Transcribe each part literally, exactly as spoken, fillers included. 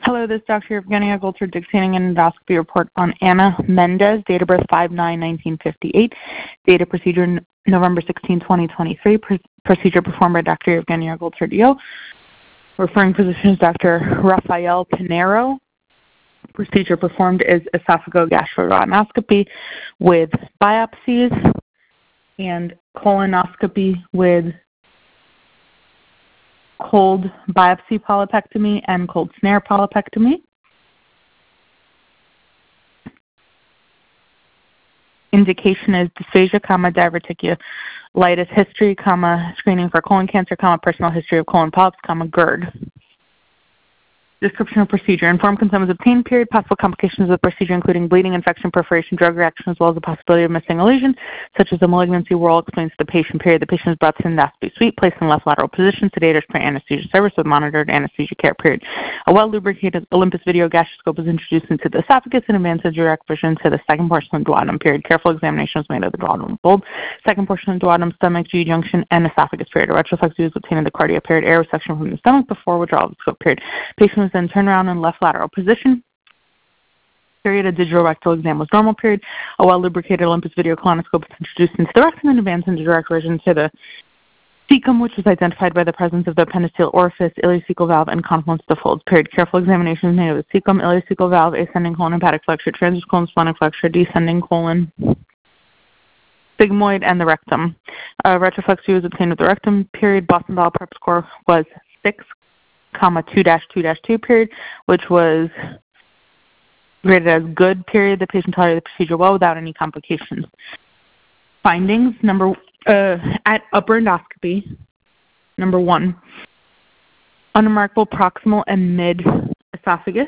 Hello, this is Doctor Evgenia Goldberg dictating an endoscopy report on Anna Mendez, date of birth five nine nineteen fifty-eight, date of procedure November sixteenth twenty twenty-three, Pr procedure performed by Doctor Evgenia Goldberg. Referring physician is Doctor Rafael Pinero. Procedure performed is esophagogastroduodenoscopy with biopsies and colonoscopy with cold biopsy polypectomy and cold snare polypectomy. Indication is dysphagia, comma, diverticulitis history, comma, screening for colon cancer, comma, personal history of colon polyps, comma, GERD. Description of procedure. Informed consent was obtained, period. Possible complications of the procedure including bleeding, infection, perforation, drug reaction, as well as the possibility of missing a lesion, such as a malignancy. Whirl explains to the patient, period. The patient is brought to the endoscopy suite, placed in left lateral position, sedated pre-anesthesia service with monitored anesthesia care, period. A well-lubricated Olympus video gastroscope was introduced into the esophagus and advanced direct vision to the second portion of the duodenum, period. Careful examination was made of the duodenum bulb, second portion of the duodenum, stomach, G-junction, and esophagus, period. A retroflexy was obtained in the cardia, period. Air resection from the stomach before withdrawal of the scope, period. Patient was then turned around in left lateral position, period. A digital rectal exam was normal, period. A well-lubricated Olympus video colonoscope was introduced into the rectum and advanced into direct vision to the cecum, which was identified by the presence of the appendiceal orifice, ileocecal valve, and confluence of the folds, period. Careful examination was made of the cecum, ileocecal valve, ascending colon hepatic flexure, transverse colon splenic flexure, descending colon sigmoid, and the rectum. A retroflexy was obtained with the rectum, period. Boston Bowel Prep score was six, comma, two dash two dash two, period, which was rated as good, period. The patient tolerated the procedure well without any complications. Findings, number uh, at upper endoscopy, number one, unremarkable proximal and mid esophagus,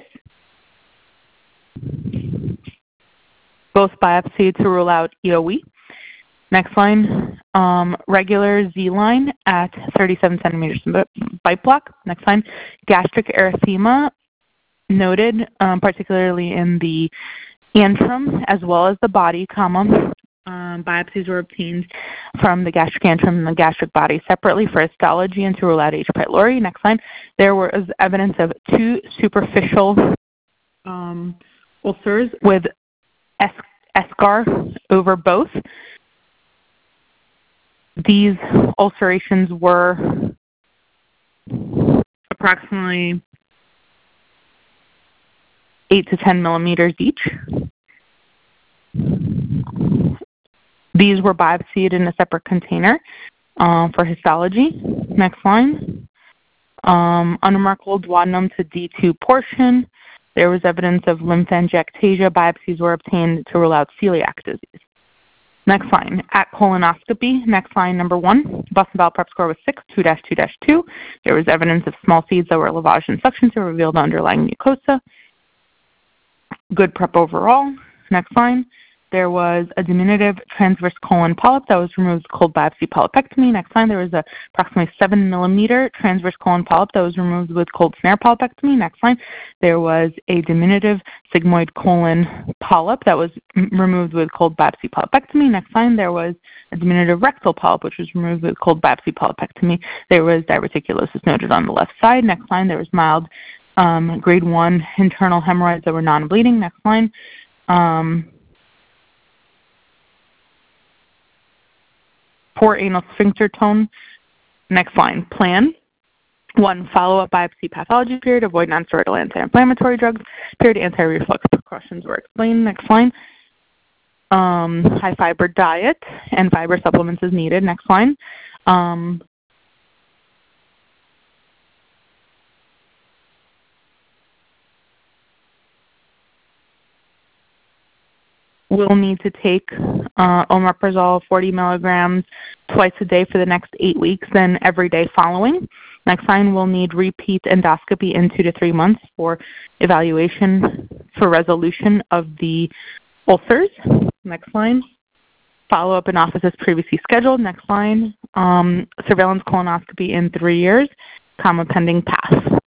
both biopsied to rule out E O E. Next line, um, regular Z-line at thirty-seven centimeters in bite block. Next line, gastric erythema noted, um, particularly in the antrum as well as the body, comma. Um, biopsies were obtained from the gastric antrum and the gastric body separately for histology and to rule out H. pylori. Next line, there was evidence of two superficial um, ulcers with es eschar over both. These ulcerations were approximately eight to ten millimeters each. These were biopsied in a separate container uh, for histology. Next line. Um, unremarkable duodenum to D two portion. There was evidence of lymphangiectasia. Biopsies were obtained to rule out celiac disease. Next line, at colonoscopy, next line, number one, Boston Bowel Prep score was six, two dash two dash two. There was evidence of small seeds that were lavaged and suctioned to reveal the underlying mucosa. Good prep overall. Next line, there was a diminutive transverse colon polyp that was removed with cold biopsy polypectomy. Next line, there was a approximately seven millimeter transverse colon polyp that was removed with cold snare polypectomy. Next line, there was a diminutive sigmoid colon polyp that was removed with cold biopsy polypectomy. Next line, there was a diminutive rectal polyp which was removed with cold biopsy polypectomy. There was diverticulosis noted on the left side. Next line, there was mild um, grade one internal hemorrhoids that were non-bleeding. Next line, um, poor anal sphincter tone. Next line, plan. One, follow-up biopsy pathology, period. Avoid nonsteroidal anti-inflammatory drugs, period. Anti-reflux precautions were explained. Next line. Um, high-fiber diet and fiber supplements is needed. Next line. Um, We'll need to take uh, omeprazole forty milligrams twice a day for the next eight weeks, then every day following. Next line, we'll need repeat endoscopy in two to three months for evaluation for resolution of the ulcers. Next line, follow-up in office as previously scheduled. Next line, um, surveillance colonoscopy in three years, comma, pending pass.